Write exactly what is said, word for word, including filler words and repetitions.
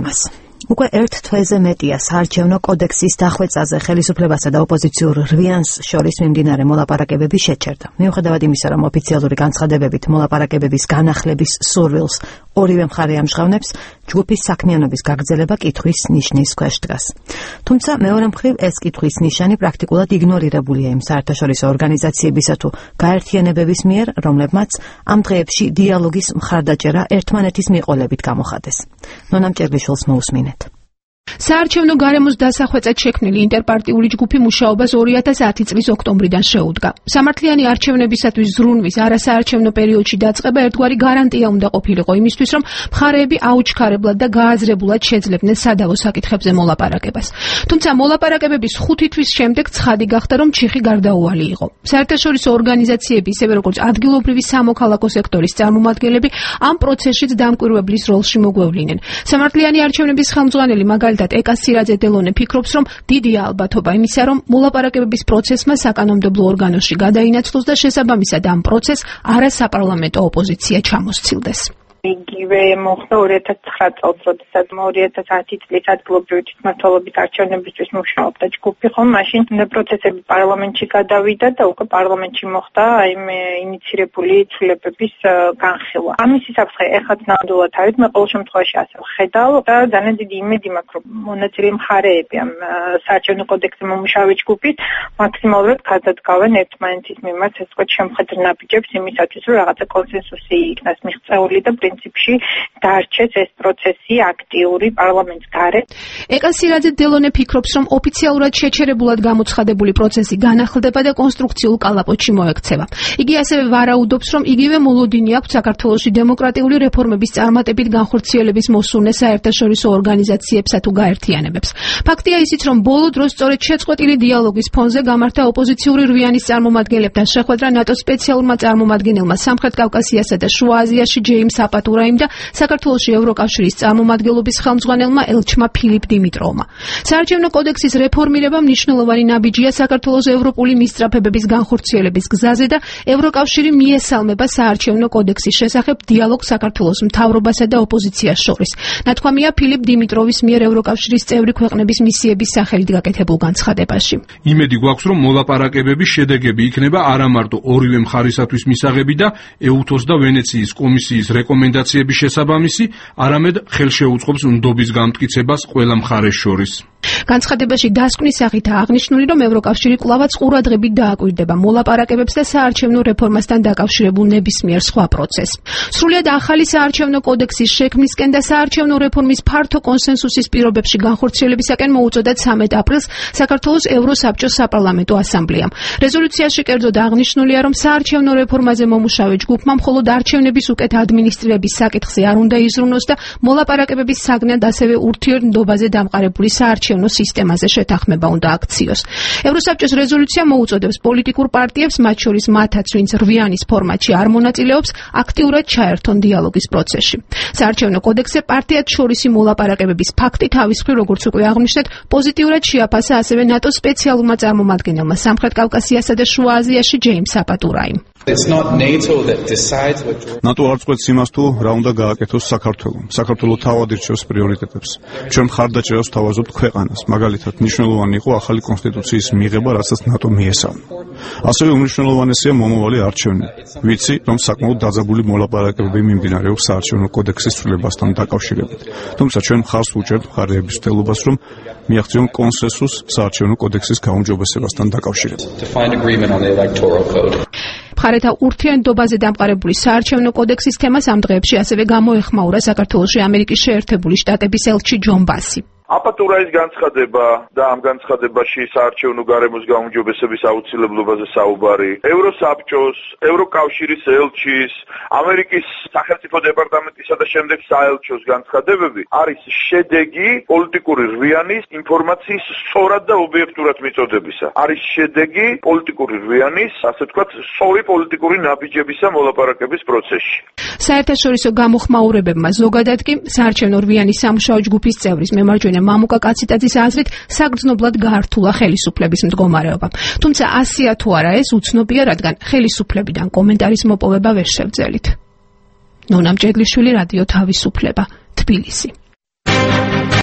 თემას. უკვე ერთ თვეზე მეტია საარჩევნო კოდექსის დახვეწაზე ხელისუფლებასა და ოპოზიციურ რვიანს შორის მიმდინარე მოლაპარაკებები შეჩერდა. მიუხედავად იმისა, რომ ოფიციალური განცხადებებით მოლაპარაკებების განახლების სურვილს ორივე მხარე ამჟღავნებს, ჯგუფის საქმიანობის გაგრძელება კითხვის ნიშნის ქვეშ დგას. თუმცა მეორე მხრივ ეს კითხვის ნიშანი პრაქტიკულად იგნორირებულია იმ საერთაშორისო ორგანიზაციებისა თუ გაერთიანებების მიერ, რომლებმაც ამ დღეებში დიალოგის მხარდაჭერა ერთმანეთის მიყოლებით გამოხატეს. ნონა მჭერლიშვილს მოусმინეთ. საარჩევნო გარემოს დასახვეწად შექმნილი ინტერპარტიული ჯგუფი მუშაობას ორი ათას ათი წლის ოქტომბრიდან შეუდგა. სამართლიანი არჩევნებისათვის ზრუნვის არასაარჩევნო პერიოდში დაწყება ერთგვარი გარანტია უნდა ყოფილიყო იმისთვის, რომ მხარეები აუჩქარებლად და გააზრებულად შეძლებდნენ სადავო საკითხებზე მოლაპარაკებას. თუმცა მოლაპარაკებების ხუთი თვის შემდეგ ცხადი გახდა, რომ ჩიხი გარდაუვალი იყო. საერთაშორისო ორგანიზაციები, ისევე როგორც ადგილობრივი სამოქალაქო სექტორის წარმომადგენლები ამ პროცესშიც დამკვირვებლის როლში მოგვევლინენ. სამართლიანი არჩევნების ხელმძღვანელი მაგალითად ეკა სირაძე დელონე ფიქრობს, რომ დიდია ალბათობა იმისა, რომ მოლაპარაკებების პროცესმა საკანონმდებლო ორგანოში გადაინაცვლოს და შესაბამისად ამ პროცესს არასაპარლამენტო ოპოზიცია ჩამოსცილდეს. იგივე მოხდა ორი ათას ცხრა წელს, როდესაც ორი ათას ათი წლის ადგილობრივი თვითმმართველობის არჩევნებისთვის მუშაობდა ჯგუფი, ხომ მაშინ პროცესები პარლამენტში გადავიდა და უკვე პარლამენტში მოხდა აი მე ინიცირებული ცვლილებების განხილვა. ამის საფრთხე ეხაც ნამდვილად არის, მე ყოველ შემთხვევაში ასე ვხედავ და ძალიან დიდი იმედი მაქვს, რომ მონაწილე მხარეები ამ საარჩევნო კოდექსზე მომუშავე ჯგუფის მაქსიმალურად გადადგავენ ერთმანეთის მიმართ ეს უკვე შემხედრ ნაბიჯებს იმისათვის, რომ რაღაცა კონსენსუსი იქნას მიღწეული და პრინციპში დარჩეს ეს პროცესი აქტიური პარლამენტის გარეთ. ეკა სირაძე დელონე ფიქრობს, რომ ოფიციალურად შეჩერებულად გამოცხადებული პროცესი განახლდება და კონსტრუქციულ კალაპოტში მოექცევა. იგი ასევე ვარაუდობს, რომ იგივე მოლოდინი აქვს საქართველოში დემოკრატიული რეფორმების წარმატებით განხორციელების მოსურნე საერთაშორისო ორგანიზაციებსა თუ გაერთიანებებს. ფაქტია ისიც, რომ ბოლო დროს სწორედ შეწყვეტილი დიალოგის ფონზე გამართა ოპოზიციური რვიანის წარმომადგენლებთან შეხვედრა ნატოს სპეციალურმა წარმომადგენელმა სამხრეთ კავკასიასა და შუა აზიაში ჯეიმს აპატურაიმ და საქართველოში ევროკავშირის წარმომადგენლობის ხელმძღვანელმა ელჩმა ფილიპ დიმიტროვმა. საარჩევნო კოდექსის რეფორმირება მნიშვნელოვანი ნაბიჯია საქართველოს ევროპული მისწრაფებების განხორციელების გზაზე და ევროკავშირი მიესალმება საარჩევნო კოდექსის შესახებ დიალოგს საქართველოს მთავრობასა და ოპოზიციას შორის. ნათქვამია ფილიპ დიმიტროვის მიერ ევროკავშირის წევრი ქვეყნების მისიების სახელით გაკეთებულ განცხადებაში. იმედი გვაქვს, რომ მოლაპარაკებების შედეგები იქნება არა მარტო ორივე მხარისათვის მისაღები და ეუთოს და ვენეციის კომისიის რეკომენდაციების შესაბამისი, არამედ ხელშეუწყობს ნდობის გამტკიცებას ყველა მხარეს შორის. განცხადებაში დასკვნის სახითაა აღნიშნული, რომ ევროკავშირი კვლავაც ყურადღებით დააკვირდება მოლაპარაკებებს და საარჩევნო რეფორმასთან დაკავშირებულ ნებისმიერ სხვა პროცესს. სრულიად ახალი საარჩევნო კოდექსის შექმნისკენ და საარჩევნო რეფორმის ფართო კონსენსუსის პირობებში განხორციელებისაკენ მოუწოდა ცამეტ აპრილს საქართველოს ევროსაბჭოს საპარლამენტო ასამბლეამ. რეზოლუციაში კერძოდ აღნიშნულია, რომ საარჩევნო რეფორმაზე მომუშავე ჯგუფმა მხოლოდ არჩევნების უკეთ ადმინისტრირების საკითხზე არ უნდა იზრუნოს და მოლაპარაკებების საგნად ასევე ურთიერთობაზე დამყარებული საარჩევნო სისტემაზე შეთანხმება უნდა აქციოს. ევროსაბჭოს რეზოლუცია მოუწოდებს პოლიტიკურ პარტიებს, მათ შორის მათაც, ვინც რვიანის ფორმატში არ მონაწილეობს, აქტიურად ჩაერთონ დიალოგის პროცესში. საარჩევნო კოდექსზე პარტიად შორისი მოლაპარაკებების ფაქტი თავის მხრივ, როგორც უკვე აღნიშნეთ, პოზიტიურად შეაფასა ასევე ნატოს სპეციალურმა წარმომადგენელმა სამხრეთ კავკასიასა და შუა აზიაში ჯეიმს აპატურაიმ. ნატო არ წყვეტს იმას, თუ რა უნდა გააკეთოს საქართველომ. საქართველო თავად ირჩევს პრიორიტეტებს. ჩვენ მხარდაჭერას ვთავაზობთ ქვეყანას. მაგალითად, მნიშვნელოვანი იყო ახალი კონსტიტუციის მიღება, რასაც ნატო მიესალმა. ასევე უმნიშვნელოვანესია მომავალი არჩევნები. ვიცი, რომ საკმაოდ დაძაბული მოლაპარაკებები მიმდინარეობს საარჩევნო კოდექსის ცვლილებასთან დაკავშირებით. თუმცა ჩვენ მხარს ვუჭერთ მხარეების მცდელობას, რომ მიაღწიონ კონსენსუსს საარჩევნო კოდექსის გაუმჯობესებასთან დაკავშირებით. მხარეთა ურთიერთობაზე დამყარებული საარჩევნო კოდექსის თემას ამ დღეებში ასევე გამოეხმაურა საქართველოში ამერიკის შეერთებული შტატების ელჩი ჯონ ბასი. აპატურაის განცხადება და ამ განცხადებაში საარჩევნო გარემოს გაუმჯობესების აუცილებლობაზე საუბარი, ევროსაბჭოს, ევროკავშირის ელჩის, ამერიკის სახელმწიფო დეპარტამენტისა და შემდეგ საელჩოს განცხადებები არის შედეგი პოლიტიკური რვიანის ინფორმაციის სწორად და ობიექტურად მიწოდებისა. არის შედეგი პოლიტიკური რვიანის, ასე ვთქვათ, სწორი პოლიტიკური ნაბიჯებისა მოლაპარაკების პროცესში. საერთაშორისო გამოხმაურებებმა ზოგადად კი საარჩევნო რვიანის სამუშაო ჯგუფის წევრის მემარჯვენე მამუკა კაციტაძის აზრით საგრძნობლად გაართულა ხელისუფლების მდგომარეობა. თუმცა ასია თუ არა ეს უცნობია, რადგან ხელისუფლებიდან კომენტარის მოპოვება ვერ შევძელით. ნონა მჭედლიშვილი, რადიო თავისუფლება, თბილისი.